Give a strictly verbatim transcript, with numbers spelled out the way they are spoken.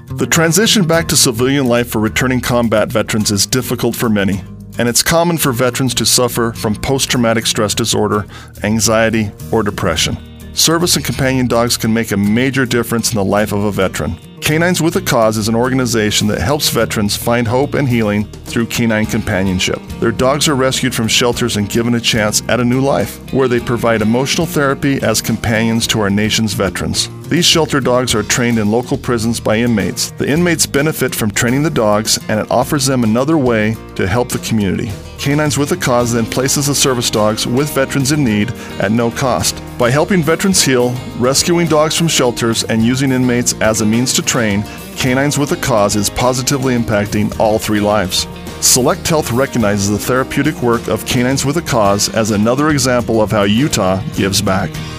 The transition back to civilian life for returning combat veterans is difficult for many, and it's common for veterans to suffer from post-traumatic stress disorder, anxiety, or depression. Service and companion dogs can make a major difference in the life of a veteran. Canines with a Cause is an organization that helps veterans find hope and healing through canine companionship. Their dogs are rescued from shelters and given a chance at a new life, where they provide emotional therapy as companions to our nation's veterans. These shelter dogs are trained in local prisons by inmates. The inmates benefit from training the dogs, and it offers them another way to help the community. Canines with a Cause then places the service dogs with veterans in need at no cost. By helping veterans heal, rescuing dogs from shelters, and using inmates as a means to train, Canines with a Cause is positively impacting all three lives. Select Health recognizes the therapeutic work of Canines with a Cause as another example of how Utah gives back.